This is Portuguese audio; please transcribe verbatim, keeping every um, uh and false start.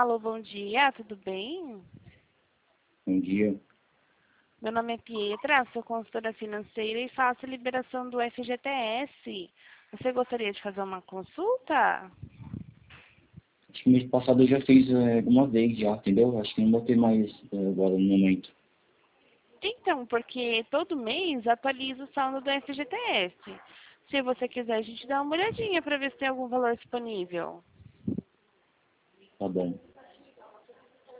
Alô, bom dia, tudo bem? Bom dia. Meu nome é Pietra, sou consultora financeira e faço liberação do F G T S. Você gostaria de fazer uma consulta? Acho que mês passado eu já fiz é, alguma vez já, entendeu? Acho que não vou ter mais é, agora no momento. Então, porque todo mês atualiza o saldo do F G T S. Se você quiser, a gente dá uma olhadinha para ver se tem algum valor disponível. Tá bom.